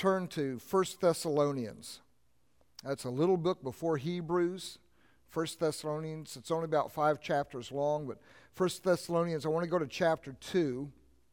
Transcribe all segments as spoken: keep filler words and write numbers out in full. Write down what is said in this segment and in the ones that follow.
turn to First Thessalonians. That's a little book before Hebrews. First Thessalonians, it's only about five chapters long, but First Thessalonians, I want to go to chapter two,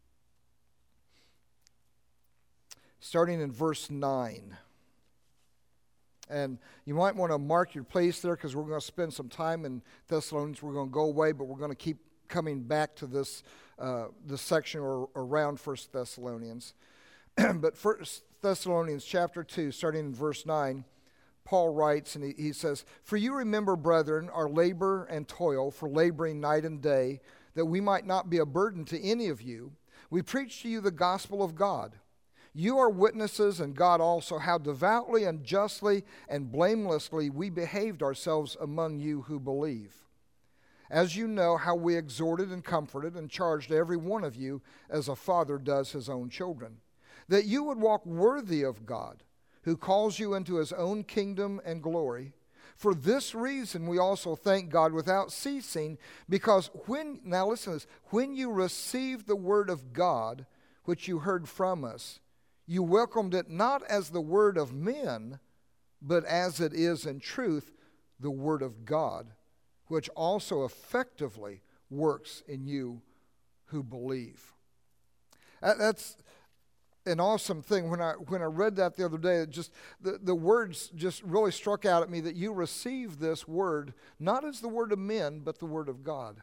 starting in verse nine. And you might want to mark your place there because we're going to spend some time in Thessalonians. We're going to go away, but we're going to keep coming back to this uh, this section or around First Thessalonians. But First Thessalonians chapter two, starting in verse nine, Paul writes, and he, he says, "For you remember, brethren, our labor and toil for laboring night and day, that we might not be a burden to any of you. We preach to you the gospel of God. You are witnesses, and God also, how devoutly and justly and blamelessly we behaved ourselves among you who believe. As you know how we exhorted and comforted and charged every one of you as a father does his own children, that you would walk worthy of God, who calls you into his own kingdom and glory. For this reason we also thank God without ceasing, because when, now listen to this, when you received the word of God, which you heard from us, you welcomed it not as the word of men, but as it is in truth the word of God, which also effectively works in you who believe." That's an awesome thing. When I when I read that the other day, it just the, the words just really struck out at me, that you receive this word not as the word of men, but the word of God.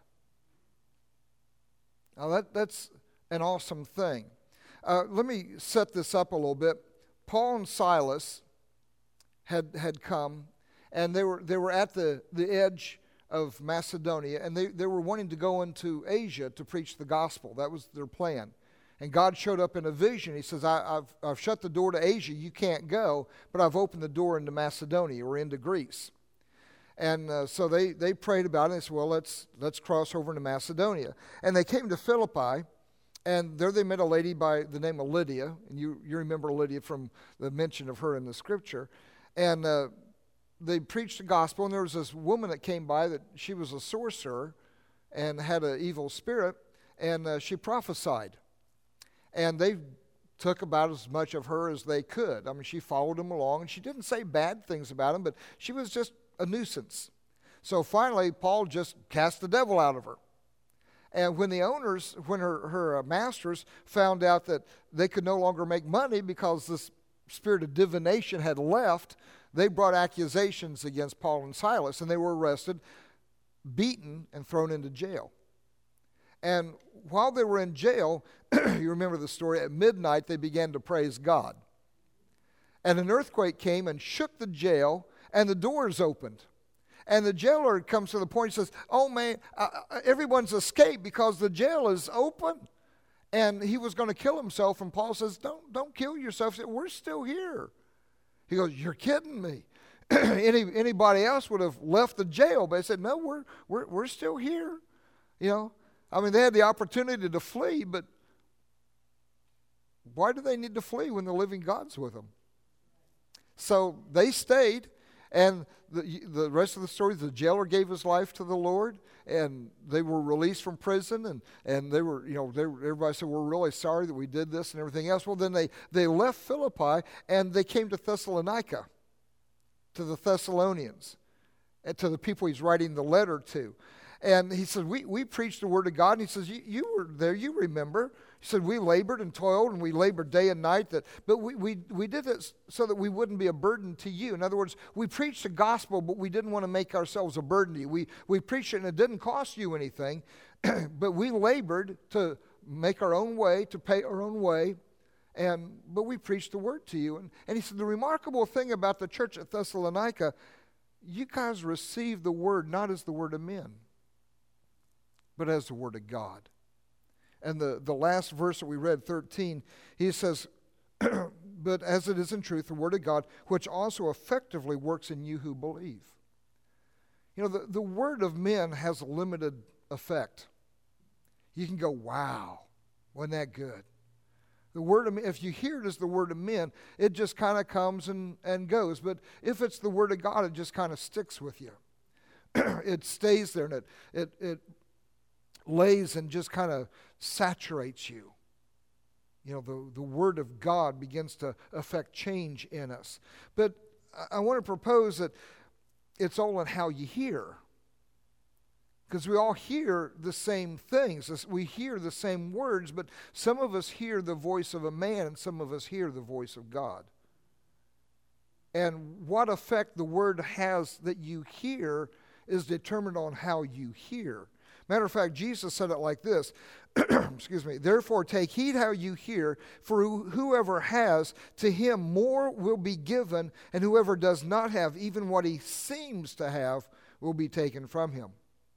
Now that that's an awesome thing. Uh, let me set this up a little bit. Paul and Silas had had come, and they were they were at the, the edge of Macedonia, and they, they were wanting to go into Asia to preach the gospel. That was their plan. And God showed up in a vision. He says, I, I've, I've shut the door to Asia. You can't go, but I've opened the door into Macedonia or into Greece. And uh, so they, they prayed about it. And they said, well, let's, let's cross over into Macedonia. And they came to Philippi, and there they met a lady by the name of Lydia. And you, you remember Lydia from the mention of her in the scripture. And uh, they preached the gospel, and there was this woman that came by that she was a sorcerer and had an evil spirit, and uh, she prophesied. And they took about as much of her as they could. I mean, she followed them along, and she didn't say bad things about him, but she was just a nuisance. So finally, Paul just cast the devil out of her. And when the owners, when her, her masters found out that they could no longer make money because this spirit of divination had left, they brought accusations against Paul and Silas, and they were arrested, beaten, and thrown into jail. And while they were in jail, you remember the story, at midnight they began to praise God. And an earthquake came and shook the jail, and the doors opened. And the jailer comes to the point, he says, oh man, uh, everyone's escaped because the jail is open. And he was going to kill himself, and Paul says, don't, don't kill yourself. He said, we're still here. He goes, you're kidding me. Any, anybody else would have left the jail, but they said, no, we're, we're, we're still here. You know, I mean, they had the opportunity to flee, but why do they need to flee when the living God's with them? So they stayed, and the, the rest of the story, the jailer gave his life to the Lord, and they were released from prison, and, and they were, you know, they, everybody said, we're really sorry that we did this and everything else. Well, then they, they left Philippi, and they came to Thessalonica, to the Thessalonians, and to the people he's writing the letter to. And he said, we, we preached the word of God. And he says, you, you were there, you remember. He said, we labored and toiled, and we labored day and night. That, but we, we, we did it so that we wouldn't be a burden to you. In other words, we preached the gospel, but we didn't want to make ourselves a burden to you. We, we preached it, and it didn't cost you anything. But we labored to make our own way, to pay our own way. And but we preached the word to you. And, and he said, the remarkable thing about the church at Thessalonica, you guys received the word not as the word of men, but as the word of God. And the, the last verse that we read, thirteen, he says, but as it is in truth, the word of God, which also effectively works in you who believe. You know, the, the word of men has a limited effect. You can go, wow, wasn't that good? The word of men, if you hear it as the word of men, it just kind of comes and, and goes. But if it's the word of God, it just kind of sticks with you. It stays there, and it it it lays and just kind of saturates you. you know, the, the Word of God begins to affect change in us. But I, I want to propose that it's all in how you hear. Because we all hear the same things. We hear the same words, but some of us hear the voice of a man and some of us hear the voice of God. And what effect the word has that you hear is determined on how you hear. Matter of fact, Jesus said it like this, excuse me, therefore take heed how you hear, for whoever has, to him more will be given, and whoever does not have, even what he seems to have, will be taken from him.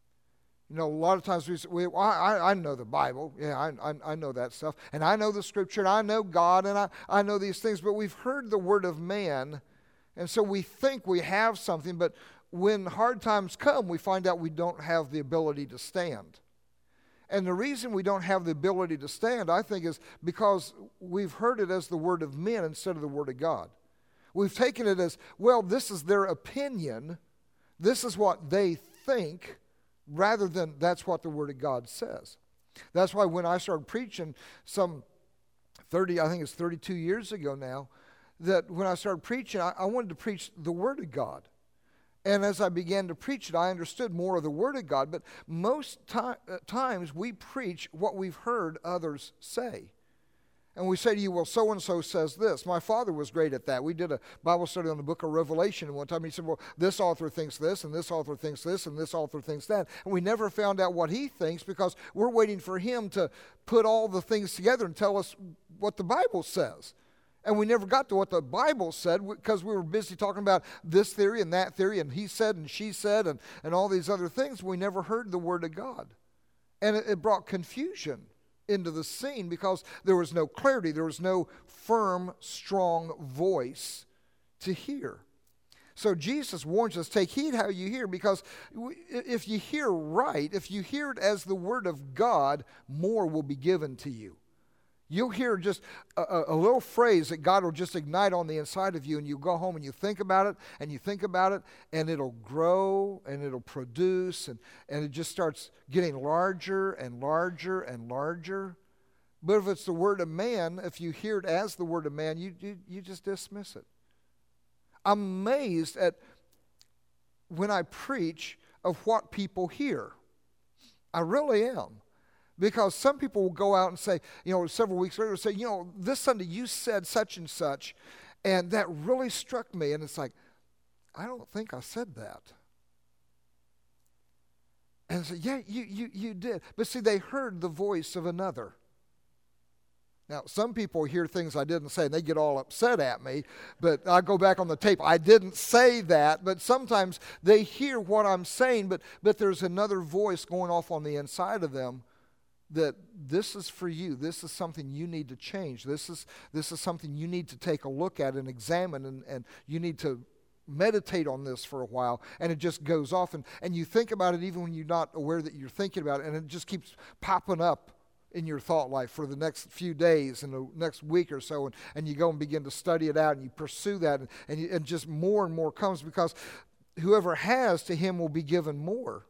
You know, a lot of times we say, we, I, I know the Bible. Yeah, I, I, I know that stuff. And I know the Scripture, and I know God, and I, I know these things. But we've heard the word of man, and so we think we have something. But when hard times come, we find out we don't have the ability to stand. And the reason we don't have the ability to stand, I think, is because we've heard it as the word of men instead of the word of God. We've taken it as, well, this is their opinion. This is what they think, rather than that's what the Word of God says. That's why when I started preaching some thirty, I think it's thirty-two years ago now, that when I started preaching, I, I wanted to preach the Word of God. And as I began to preach it, I understood more of the Word of God. But most ti- uh, times we preach what we've heard others say. And we say to you, well, so-and-so says this. My father was great at that. We did a Bible study on the book of Revelation, and one time he said, well, this author thinks this, and this author thinks this, and this author thinks that. And we never found out what he thinks because we're waiting for him to put all the things together and tell us what the Bible says. And we never got to what the Bible said because we were busy talking about this theory and that theory, and he said and she said and, and all these other things. We never heard the Word of God. And it, it brought confusion into the scene because there was no clarity. There was no firm, strong voice to hear. So Jesus warns us, take heed how you hear, because if you hear right, if you hear it as the Word of God, more will be given to you. You'll hear just a, a little phrase that God will just ignite on the inside of you, and you go home and you think about it, and you think about it, and it'll grow, and it'll produce, and, and it just starts getting larger and larger and larger. But if it's the word of man, if you hear it as the word of man, you, you, you just dismiss it. I'm amazed at when I preach of what people hear. I really am. Because some people will go out and say, you know, several weeks later, say, you know, this Sunday you said such and such, and that really struck me. And it's like, I don't think I said that. And I say, yeah, you, you, you did. But see, they heard the voice of another. Now, some people hear things I didn't say, and they get all upset at me. But I go back on the tape. I didn't say that. But sometimes they hear what I'm saying, but, but there's another voice going off on the inside of them that this is for you. This is something you need to change. This is this is something you need to take a look at and examine, and, and you need to meditate on this for a while. And it just goes off, and, and you think about it even when you're not aware that you're thinking about it, and it just keeps popping up in your thought life for the next few days and the next week or so, and, and you go and begin to study it out, and you pursue that, and, and, you, and just more and more comes, because whoever has, to him will be given more.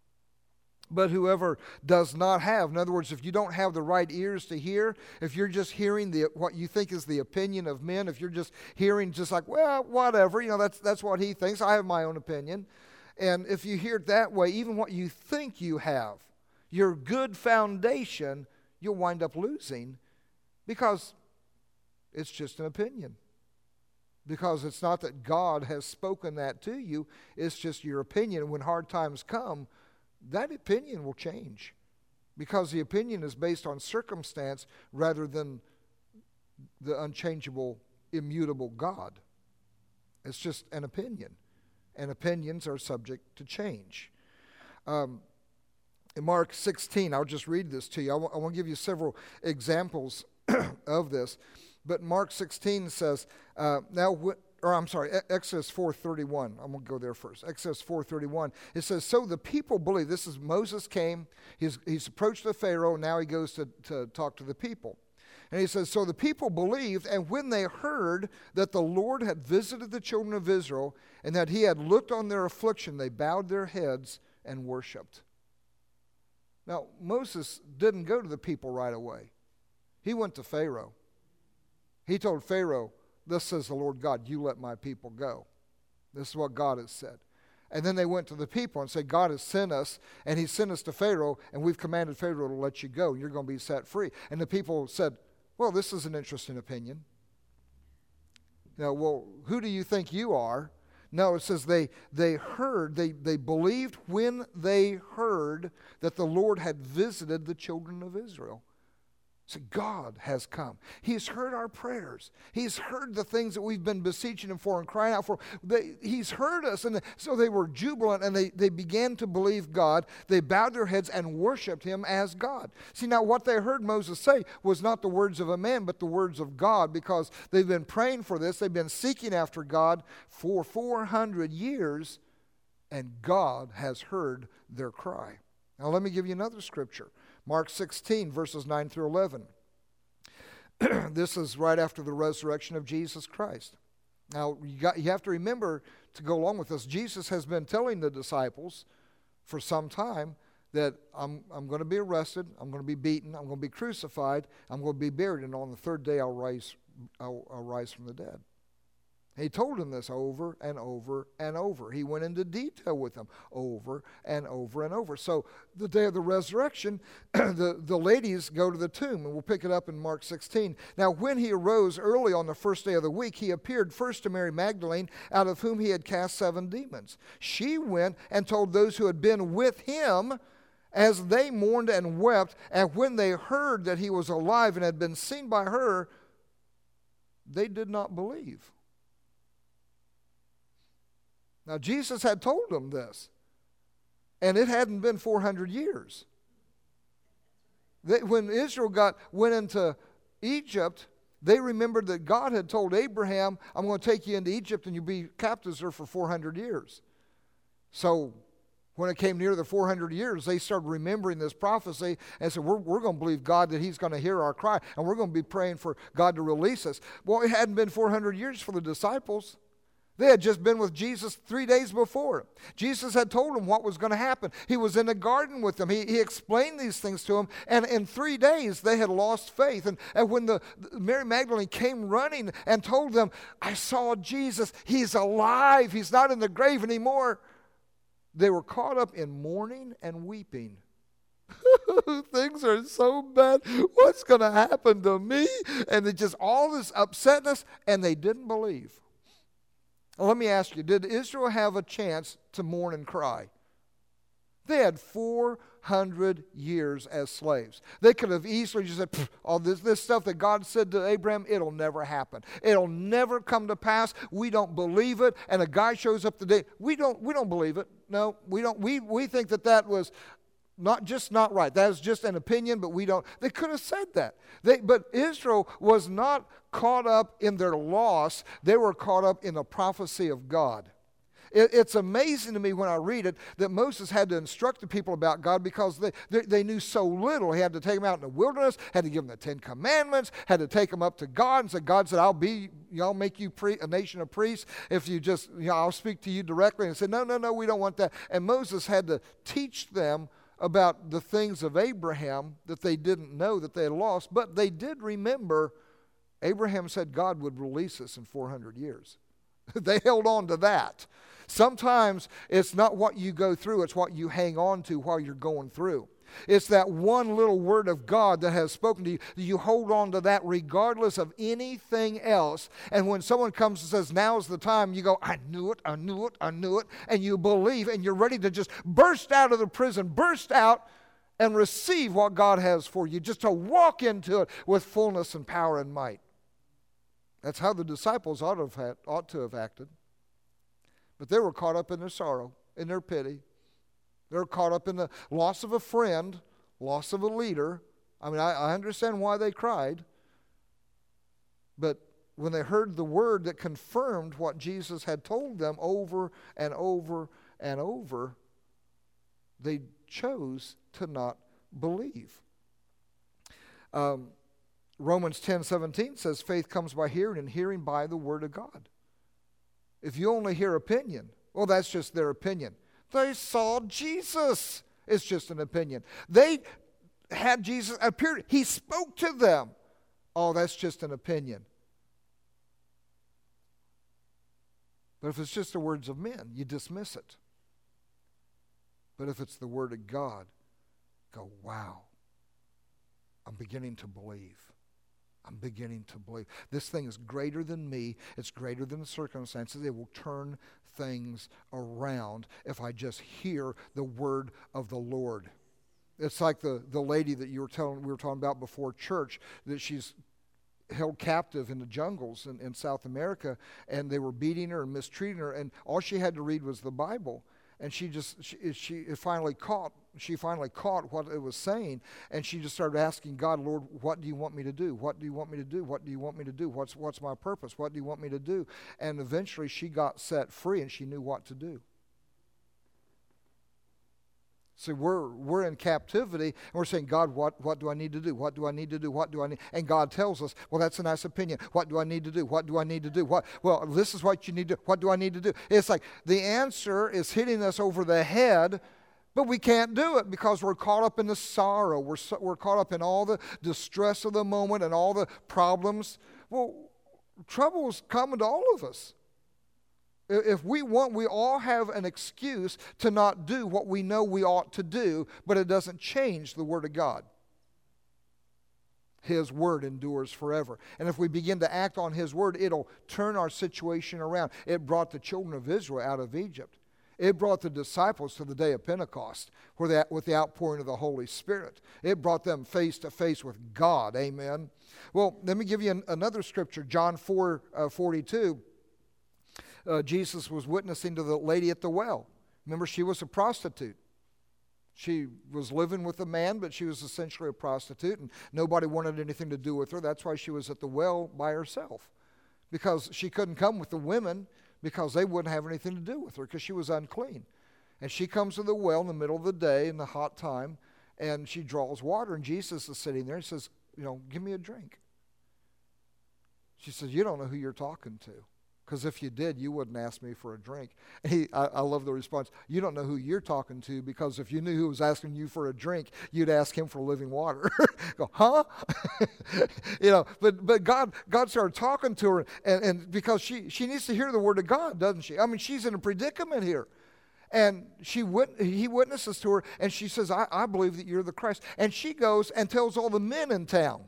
But whoever does not have, in other words, if you don't have the right ears to hear, if you're just hearing the what you think is the opinion of men, if you're just hearing just like, well, whatever, you know, that's that's what he thinks, I have my own opinion. And if you hear it that way, even what you think you have, your good foundation, you'll wind up losing, because it's just an opinion. Because it's not that God has spoken that to you, it's just your opinion. And when hard times come, that opinion will change, because the opinion is based on circumstance rather than the unchangeable, immutable God. It's just an opinion, and opinions are subject to change. Um, in Mark sixteen, I'll just read this to you. I, w- I want to give you several examples of this, but Mark sixteen says, uh, now wh- Or I'm sorry, Exodus four thirty-one. I'm going to go there first. Exodus four thirty-one. It says, so the people believed. This is Moses came. He's, he's approached the Pharaoh. Now he goes to, to talk to the people. And he says, so the people believed, and when they heard that the Lord had visited the children of Israel and that he had looked on their affliction, they bowed their heads and worshiped. Now, Moses didn't go to the people right away. He went to Pharaoh. He told Pharaoh, "Thus says the Lord God, you let my people go." This is what God has said. And then they went to the people and said, "God has sent us, and he sent us to Pharaoh, and we've commanded Pharaoh to let you go, and you're going to be set free." And the people said, "Well, this is an interesting opinion. You know, well, who do you think you are?" No, it says they they heard, they, they believed when they heard that the Lord had visited the children of Israel. So God has come. He's heard our prayers. He's heard the things that we've been beseeching him for and crying out for. They, he's heard us. And so they were jubilant, and they, they began to believe God. They bowed their heads and worshiped him as God. See, now what they heard Moses say was not the words of a man, but the words of God, because they've been praying for this. They've been seeking after God for four hundred years, and God has heard their cry. Now let me give you another scripture. Mark sixteen, verses nine through eleven. This is right after the resurrection of Jesus Christ. Now, you, got, you have to remember, to go along with this, Jesus has been telling the disciples for some time that I'm, I'm going to be arrested, I'm going to be beaten, I'm going to be crucified, I'm going to be buried, and on the third day I'll rise, I'll, I'll rise from the dead. He told them this over and over and over. He went into detail with them over and over and over. So the day of the resurrection, the, the ladies go to the tomb, and we'll pick it up in Mark sixteen. Now when he arose early on the first day of the week, he appeared first to Mary Magdalene, out of whom he had cast seven demons. She went and told those who had been with him, as they mourned and wept. And when they heard that he was alive and had been seen by her, they did not believe. Now, Jesus had told them this, and it hadn't been four hundred years. They, when Israel got went into Egypt, they remembered that God had told Abraham, "I'm going to take you into Egypt, and you'll be captives there for four hundred years. So when it came near the four hundred years, they started remembering this prophecy and said, we're, we're going to believe God that he's going to hear our cry, and we're going to be praying for God to release us. Well, it hadn't been four hundred years for the disciples. They had just been with Jesus three days before. Jesus had told them what was going to happen. He was in the garden with them. He, he explained these things to them. And in three days, they had lost faith. And, and when the, the Mary Magdalene came running and told them, "I saw Jesus. He's alive. He's not in the grave anymore," they were caught up in mourning and weeping. Things are so bad. What's going to happen to me? And they just all this upsetness, and they didn't believe. Let me ask you, did Israel have a chance to mourn and cry? They had four hundred years as slaves. They could have easily just said, all this, this stuff that God said to Abraham, it'll never happen. It'll never come to pass. We don't believe it. And a guy shows up today. We don't, we don't believe it. No, we don't. We, we think that that was not just not right. That is just an opinion, but we don't. They could have said that. They, but Israel was not caught up in their loss. They were caught up in the prophecy of God. It, it's amazing to me when I read it that Moses had to instruct the people about God because they, they, they knew so little. He had to take them out in the wilderness, had to give them the Ten Commandments, had to take them up to God and say, God said, I'll be, you know, I'll make you pre- a nation of priests if you just, you know, I'll speak to you directly. And said, no, no, no, we don't want that. And Moses had to teach them about the things of Abraham that they didn't know, that they had lost, but they did remember Abraham said God would release us in four hundred years. They held on to that. Sometimes it's not what you go through, it's what you hang on to while you're going through. It's that one little word of God that has spoken to you. You hold on to that regardless of anything else. And when someone comes and says, now's the time, you go, I knew it, I knew it, I knew it. And you believe, and you're ready to just burst out of the prison, burst out and receive what God has for you, just to walk into it with fullness and power and might. That's how the disciples ought to have, had, ought to have acted. But they were caught up in their sorrow, in their pity. They were caught up in the loss of a friend, loss of a leader. I mean, I, I understand why they cried. But when they heard the word that confirmed what Jesus had told them over and over and over, they chose to not believe. Um, Romans ten seventeen says, faith comes by hearing, and hearing by the word of God. If you only hear opinion, well, that's just their opinion. They saw Jesus. It's just an opinion. They had Jesus appear. He spoke to them. oh, that's just an opinion. But if it's just the words of men, you dismiss it. But if it's the Word of God, go, wow, I'm beginning to believe. I'm beginning to believe. This thing is greater than me. It's greater than the circumstances. It will turn things around if I just hear the word of the Lord. It's like the, the lady that you were telling, we were talking about before church, that she's held captive in the jungles in, in South America, and they were beating her and mistreating her, and all she had to read was the Bible. And she just, she, she finally caught, she finally caught what it was saying, and she just started asking God, Lord, what do you want me to do? What do you want me to do? What do you want me to do? What's, what's my purpose? What do you want me to do? And eventually she got set free, and she knew what to do. See, we're, we're in captivity, and we're saying, God, what, what do I need to do? What do I need to do? What do I need? And God tells us, well, that's a nice opinion. What do I need to do? What do I need to do? What? Well, this is what you need to do. What do I need to do? It's like the answer is hitting us over the head, but we can't do it because we're caught up in the sorrow. We're, we're caught up in all the distress of the moment and all the problems. Well, trouble's common to all of us. If we want, we all have an excuse to not do what we know we ought to do, but it doesn't change the Word of God. His Word endures forever. And if we begin to act on His Word, it'll turn our situation around. It brought the children of Israel out of Egypt. It brought the disciples to the day of Pentecost where they, with the outpouring of the Holy Spirit. It brought them face to face with God. Amen. Well, let me give you an, another scripture, John four forty-two. Uh, Jesus was witnessing to the lady at the well. Remember, she was a prostitute. She was living with a man, but she was essentially a prostitute, and nobody wanted anything to do with her. That's why she was at the well by herself, because she couldn't come with the women because they wouldn't have anything to do with her because she was unclean. And she comes to the well in the middle of the day in the hot time, and she draws water, and Jesus is sitting there and says, you know, give me a drink. She says, you don't know who you're talking to. Because if you did, you wouldn't ask me for a drink. He, I, I love the response. You don't know who you're talking to, because if you knew who was asking you for a drink, you'd ask him for living water. Go, huh? you know, but but God God started talking to her, and, and because she, she needs to hear the word of God, doesn't she? I mean, she's in a predicament here. And she wit- he witnesses to her, and she says, I, I believe that you're the Christ. And she goes and tells all the men in town.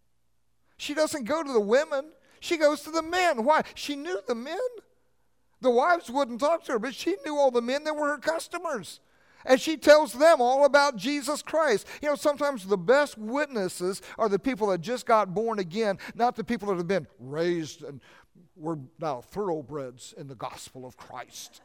She doesn't go to the women. She goes to the men. Why? She knew the men. The wives wouldn't talk to her, but she knew all the men that were her customers. And she tells them all about Jesus Christ. You know, sometimes the best witnesses are the people that just got born again, not the people that have been raised and were now thoroughbreds in the gospel of Christ.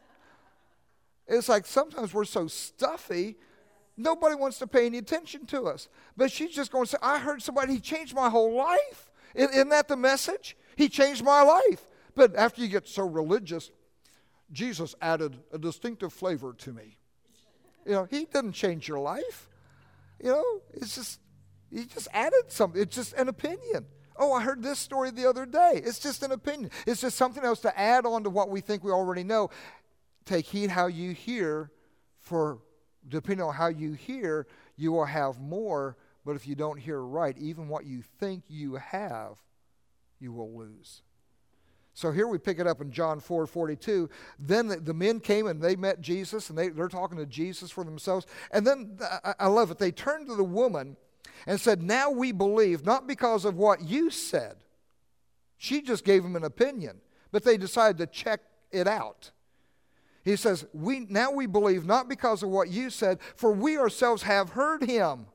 It's like sometimes we're so stuffy, nobody wants to pay any attention to us. But she's just going to say, I heard somebody, he changed my whole life. Isn't that the message? He changed my life. But after you get so religious, Jesus added a distinctive flavor to me. You know, he didn't change your life. You know, it's just, he just added something. It's just an opinion. Oh, I heard this story the other day. It's just an opinion. It's just something else to add on to what we think we already know. Take heed how you hear, for depending on how you hear, you will have more. But if you don't hear right, even what you think you have, you will lose. So here we pick it up in John four forty-two. Then the, the men came and they met Jesus, and they, they're talking to Jesus for themselves. And then, I, I love it, they turned to the woman and said, now we believe, not because of what you said. She just gave them an opinion, but they decided to check it out. He says, we now we believe, not because of what you said, for we ourselves have heard him.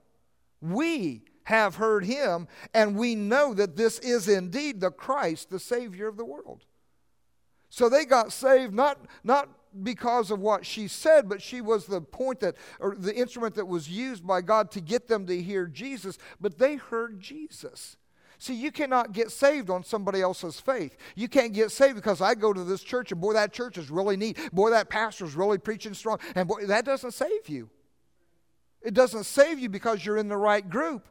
We have heard him, and we know that this is indeed the Christ, the Savior of the world. So they got saved not, not because of what she said, but she was the point that, or the instrument that was used by God to get them to hear Jesus, but they heard Jesus. See, you cannot get saved on somebody else's faith. You can't get saved because I go to this church, and boy, that church is really neat. Boy, that pastor's really preaching strong, and boy, that doesn't save you. It doesn't save you because you're in the right group.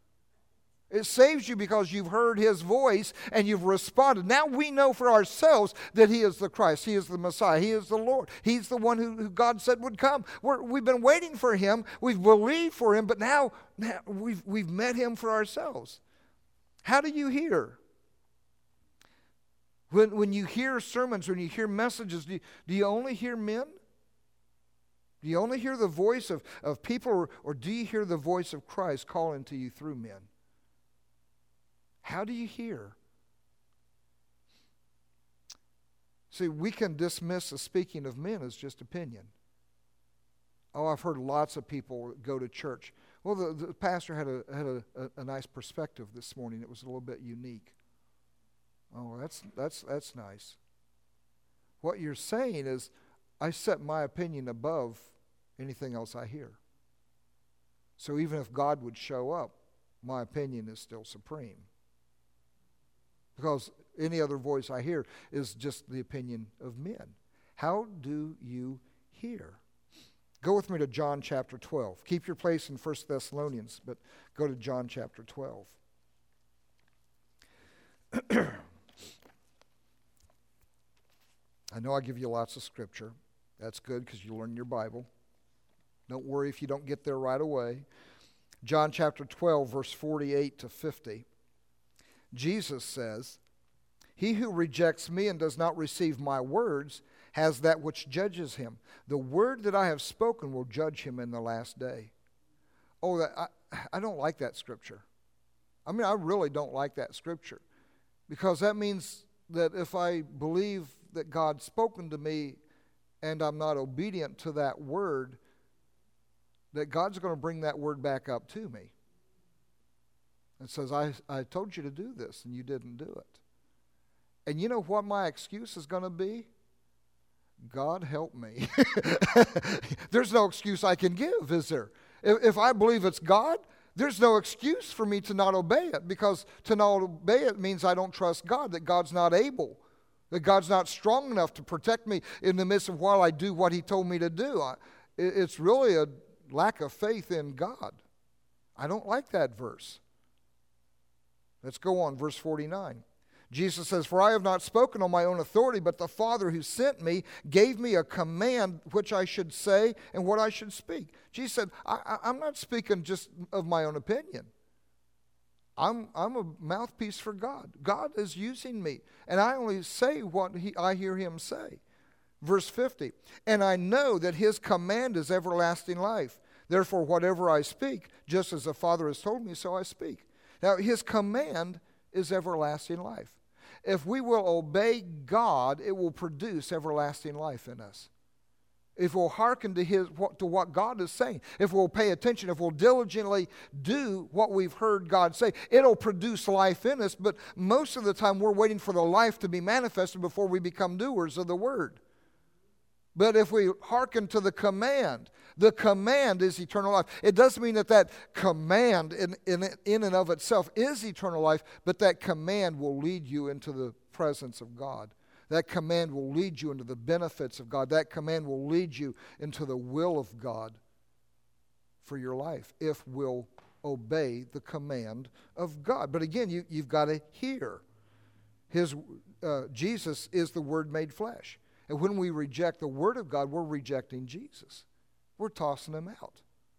It saves you because you've heard his voice and you've responded. Now we know for ourselves that he is the Christ. He is the Messiah. He is the Lord. He's the one who, who God said would come. We're, we've been waiting for him. We've believed for him, but now, now we've, we've met him for ourselves. How do you hear? When, when you hear sermons, when you hear messages, do you, do you only hear men? Do you only hear the voice of, of people, or, or do you hear the voice of Christ calling to you through men? How do you hear? See, we can dismiss the speaking of men as just opinion. Oh, I've heard lots of people go to church. Well, the, the pastor had a had a, a, a nice perspective this morning. It was a little bit unique. Oh, that's that's that's nice. What you're saying is, I set my opinion above anything else I hear. So even if God would show up, my opinion is still supreme. Because any other voice I hear is just the opinion of men. How do you hear? Go with me to John chapter twelve. Keep your place in First Thessalonians, but go to John chapter twelve. I know I give you lots of scripture. That's good because you learn your Bible. Don't worry if you don't get there right away. John chapter twelve, verse forty-eight to fifty. Jesus says, "He who rejects me and does not receive my words has that which judges him. The word that I have spoken will judge him in the last day." Oh, that, I, I don't like that scripture. I mean, I really don't like that scripture. Because that means that if I believe that God's spoken to me and I'm not obedient to that word, that God's going to bring that word back up to me. It says, I, I told you to do this and you didn't do it. And you know what my excuse is going to be? God help me. There's no excuse I can give, is there? If, if I believe it's God, there's no excuse for me to not obey it, because to not obey it means I don't trust God, that God's not able, that God's not strong enough to protect me in the midst of while I do what he told me to do. I, it, it's really a lack of faith in God. I don't like that verse. Let's go on, verse forty-nine. Jesus says, "For I have not spoken on my own authority, but the Father who sent me gave me a command which I should say and what I should speak." Jesus said, I, I, I'm not speaking just of my own opinion. I'm, I'm a mouthpiece for God. God is using me, and I only say what he, I hear him say. Verse fifty, "And I know that his command is everlasting life. Therefore, whatever I speak, just as the Father has told me, so I speak." Now, his command is everlasting life. If we will obey God, it will produce everlasting life in us. If we'll hearken to his to what God is saying, if we'll pay attention, if we'll diligently do what we've heard God say, it'll produce life in us. But most of the time, we're waiting for the life to be manifested before we become doers of the word. But if we hearken to the command, the command is eternal life. It doesn't mean that that command in, in, in and of itself is eternal life, but that command will lead you into the presence of God. That command will lead you into the benefits of God. That command will lead you into the will of God for your life, if we'll obey the command of God. But again, you, you've got to hear. His, uh, Jesus is the Word made flesh. And when we reject the Word of God, we're rejecting Jesus. We're tossing him out.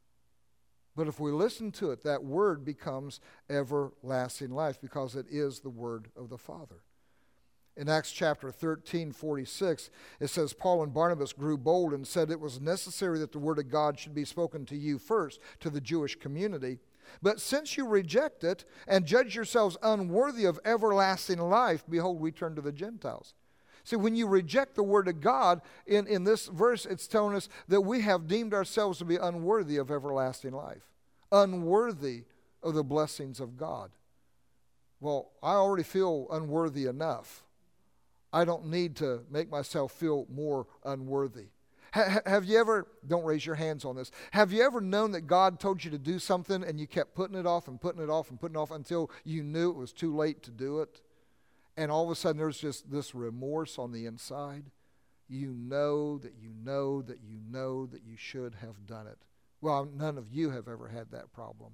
But if we listen to it, that Word becomes everlasting life, because it is the Word of the Father. In Acts chapter thirteen, forty-six, it says, "Paul and Barnabas grew bold and said it was necessary that the Word of God should be spoken to you first, to the Jewish community. But since you reject it and judge yourselves unworthy of everlasting life, behold, we turn to the Gentiles." See, when you reject the Word of God, in, in this verse, it's telling us that we have deemed ourselves to be unworthy of everlasting life, unworthy of the blessings of God. Well, I already feel unworthy enough. I don't need to make myself feel more unworthy. Ha- have you ever, don't raise your hands on this, have you ever known that God told you to do something and you kept putting it off and putting it off and putting it off until you knew it was too late to do it? And all of a sudden there's just this remorse on the inside. You know that you know that you know that you should have done it. Well, none of you have ever had that problem.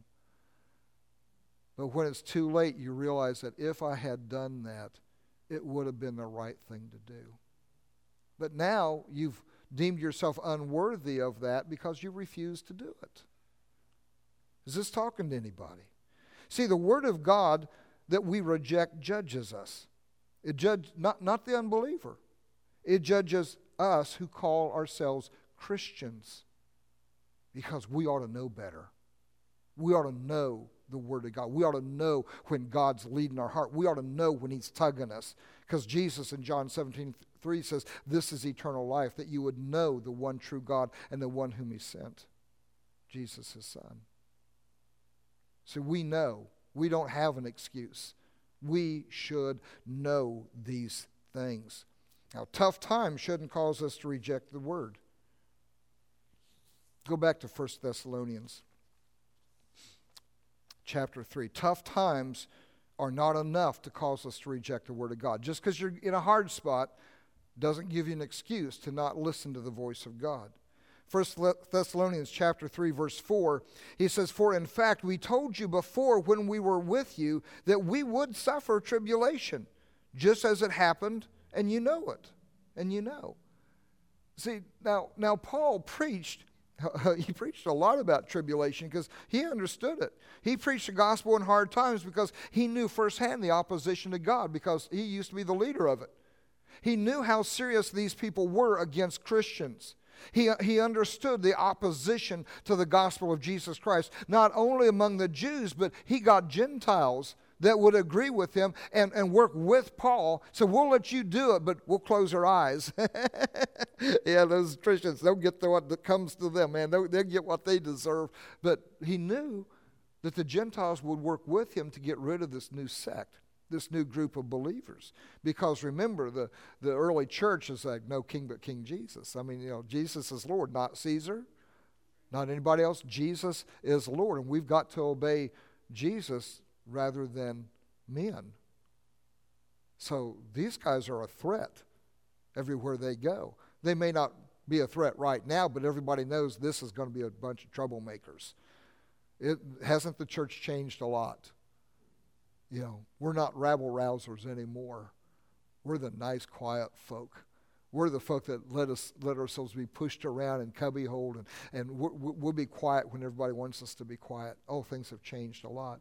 But when it's too late, you realize that if I had done that, it would have been the right thing to do. But now you've deemed yourself unworthy of that because you refuse to do it. Is this talking to anybody? See, the Word of God, that we reject judges us. It judge not, not the unbeliever. It judges us who call ourselves Christians, because we ought to know better. We ought to know the Word of God. We ought to know when God's leading our heart. We ought to know when He's tugging us. Because Jesus in John seventeen three says, this is eternal life, that you would know the one true God and the one whom He sent, Jesus His Son. So we know. We don't have an excuse. We should know these things. Now, tough times shouldn't cause us to reject the Word. Go back to First Thessalonians chapter three. Tough times are not enough to cause us to reject the Word of God. Just because you're in a hard spot doesn't give you an excuse to not listen to the voice of God. First Thessalonians chapter three, verse four, he says, for in fact we told you before when we were with you that we would suffer tribulation, just as it happened, and you know it, and you know. See, now, now Paul preached, he preached a lot about tribulation because he understood it. He preached the gospel in hard times because he knew firsthand the opposition to God, because he used to be the leader of it. He knew how serious these people were against Christians. He, he understood the opposition to the gospel of Jesus Christ, not only among the Jews, but he got Gentiles that would agree with him and, and work with Paul. So we'll let you do it, but we'll close our eyes. Yeah, those Christians, they'll get the, what that comes to them, man. They'll, they'll get what they deserve. But he knew that the Gentiles would work with him to get rid of this new sect, this new group of believers. Because remember, the, the early church is like, no king but King Jesus. I mean, you know, Jesus is Lord, not Caesar, not anybody else. Jesus is Lord, and we've got to obey Jesus rather than men. So these guys are a threat everywhere they go. They may not be a threat right now, but everybody knows this is going to be a bunch of troublemakers. It hasn't the church changed a lot? You know, we're not rabble-rousers anymore. We're the nice, quiet folk. We're the folk that let us let ourselves be pushed around and cubbyholed, and, and we're, we'll be quiet when everybody wants us to be quiet. Oh, things have changed a lot.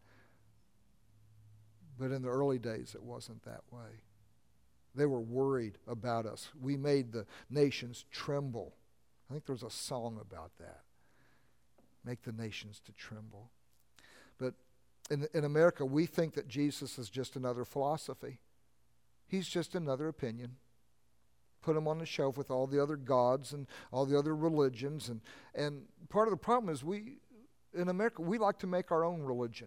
But in the early days, it wasn't that way. They were worried about us. We made the nations tremble. I think there's a song about that. Make the nations to tremble. But in, in America, we think that Jesus is just another philosophy. He's just another opinion. Put him on the shelf with all the other gods and all the other religions. And, and part of the problem is we, in America, we like to make our own religion.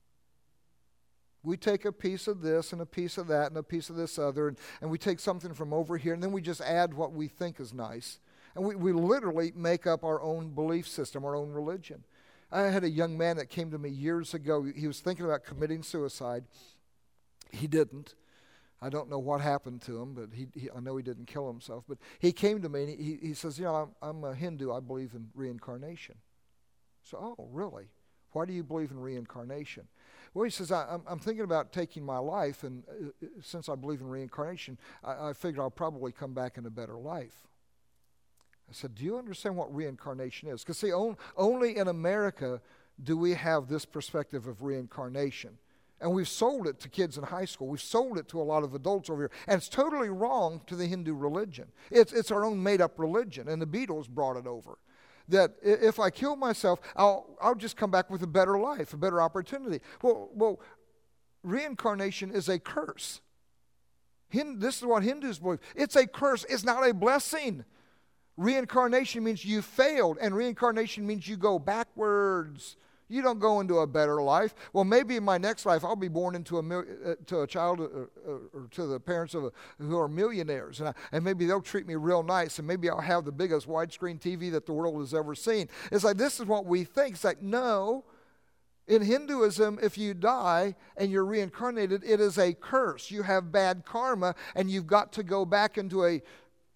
We take a piece of this and a piece of that and a piece of this other, and, and we take something from over here, and then we just add what we think is nice. And we, we literally make up our own belief system, our own religion. I had a young man that came to me years ago. He was thinking about committing suicide. He didn't. I don't know what happened to him, but he, he I know he didn't kill himself. But he came to me, and he, he says, you know, I'm, I'm a Hindu. I believe in reincarnation. So, oh, really? Why do you believe in reincarnation? Well, he says, I, I'm, I'm thinking about taking my life, and uh, since I believe in reincarnation, I, I figured I'll probably come back in a better life. I said, do you understand what reincarnation is? Because see, on, only in America do we have this perspective of reincarnation. And we've sold it to kids in high school. We've sold it to a lot of adults over here. And it's totally wrong to the Hindu religion. It's, it's our own made-up religion, and the Beatles brought it over. That if I kill myself, I'll, I'll just come back with a better life, a better opportunity. Well, well, reincarnation is a curse. Hin, this is what Hindus believe. It's a curse. It's not a blessing. Reincarnation means you failed, and reincarnation means you go backwards. You don't go into a better life. Well, maybe in my next life I'll be born into a mil- uh, to a child uh, uh, or to the parents of a, who are millionaires, and, I, and maybe they'll treat me real nice, and maybe I'll have the biggest widescreen T V that the world has ever seen. It's like this is what we think. It's like no. In Hinduism, if you die and you're reincarnated, it is a curse. You have bad karma, and you've got to go back into a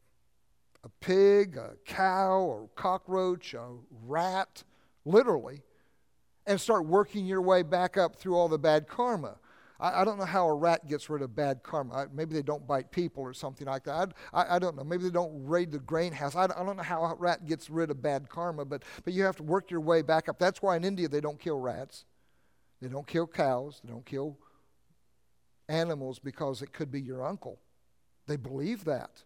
a pig, a cow, a cockroach, a rat, literally, and start working your way back up through all the bad karma. I, I don't know how a rat gets rid of bad karma. I, maybe they don't bite people or something like that. I, I, I don't know. Maybe they don't raid the grain house. I, I don't know how a rat gets rid of bad karma, but, but you have to work your way back up. That's why in India they don't kill rats. They don't kill cows. They don't kill animals because it could be your uncle. They believe that.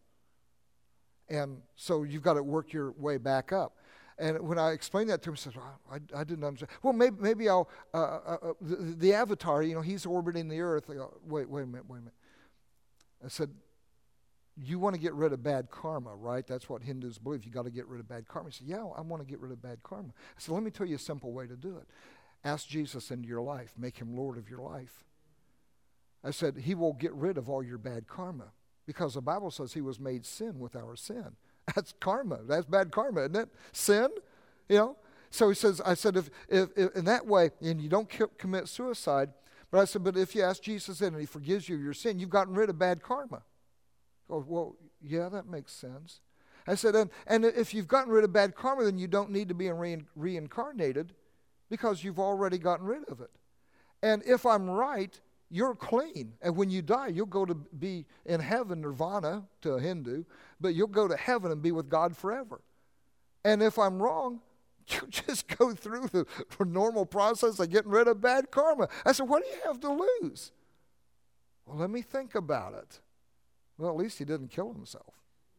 And so you've got to work your way back up. And when I explained that to him, he said, well, I, I didn't understand. Well, maybe, maybe I'll, uh, uh, uh, the, the avatar, you know, he's orbiting the earth. I go, wait, wait a minute, wait a minute. I said, you want to get rid of bad karma, right? That's what Hindus believe. You got to get rid of bad karma. He said, yeah, I want to get rid of bad karma. I said, let me tell you a simple way to do it. Ask Jesus into your life. Make him Lord of your life. I said, he will get rid of all your bad karma because the Bible says he was made sin with our sin. That's karma. That's bad karma, isn't it? Sin, you know? So he says, I said, if, if, if in that way, and you don't ki- commit suicide, but I said, but if you ask Jesus in and he forgives you of your sin, you've gotten rid of bad karma. Oh, well, yeah, that makes sense. I said, and, and if you've gotten rid of bad karma, then you don't need to be re- reincarnated because you've already gotten rid of it. And if I'm right, you're clean. And when you die, you'll go to be in heaven, nirvana, to a Hindu, but you'll go to heaven and be with God forever. And if I'm wrong, you just go through the, the normal process of getting rid of bad karma. I said, what do you have to lose? Well, let me think about it. Well, at least he didn't kill himself.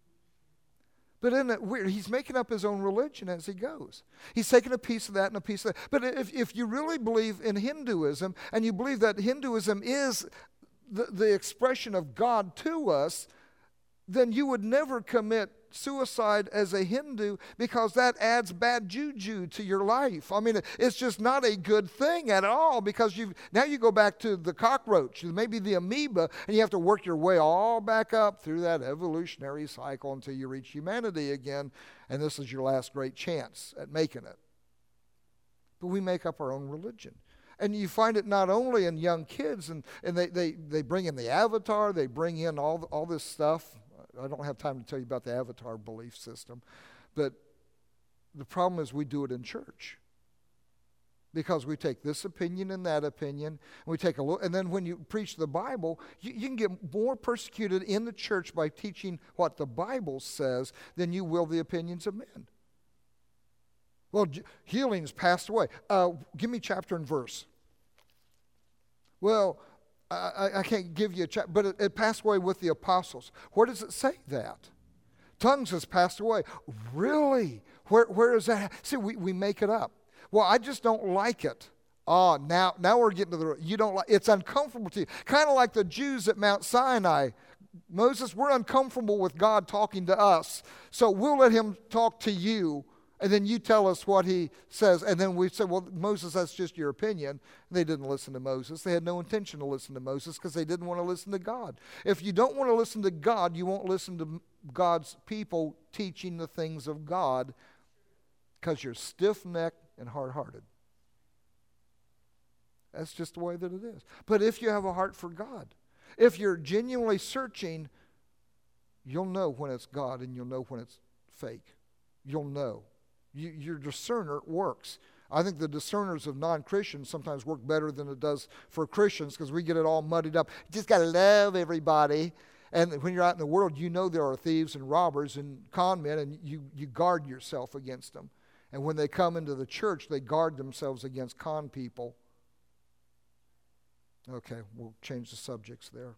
But isn't it weird? He's making up his own religion as he goes. He's taking a piece of that and a piece of that. But if, if you really believe in Hinduism, and you believe that Hinduism is the, the expression of God to us, then you would never commit suicide as a Hindu because that adds bad juju to your life. I mean, it's just not a good thing at all because you now you go back to the cockroach, maybe the amoeba, and you have to work your way all back up through that evolutionary cycle until you reach humanity again, and this is your last great chance at making it. But we make up our own religion. And you find it not only in young kids, and, and they, they, they bring in the avatar, they bring in all, all this stuff. I don't have time to tell you about the avatar belief system, but the problem is we do it in church because we take this opinion and that opinion, and we take a look, and then when you preach the Bible, you, you can get more persecuted in the church by teaching what the Bible says than you will the opinions of men. Well, healing's passed away. Uh, give me chapter and verse. Well, I, I can't give you a chapter, but it, it passed away with the apostles. Where does it say that? Tongues has passed away. Really? Where where is that? See, we, we make it up. Well, I just don't like it. Ah, now now we're getting to the, you don't like, it's uncomfortable to you. Kind of like the Jews at Mount Sinai. Moses, we're uncomfortable with God talking to us, so we'll let him talk to you. And then you tell us what he says. And then we say, well, Moses, that's just your opinion. And they didn't listen to Moses. They had no intention to listen to Moses because they didn't want to listen to God. If you don't want to listen to God, you won't listen to God's people teaching the things of God because you're stiff-necked and hard-hearted. That's just the way that it is. But if you have a heart for God, if you're genuinely searching, you'll know when it's God and you'll know when it's fake. You'll know. You, your discerner works. I think the discerners of non-Christians sometimes work better than it does for Christians because we get it all muddied up. You just got to love everybody. And when you're out in the world, you know there are thieves and robbers and con men, and you, you guard yourself against them. And when they come into the church, they guard themselves against con people. Okay, we'll change the subjects there.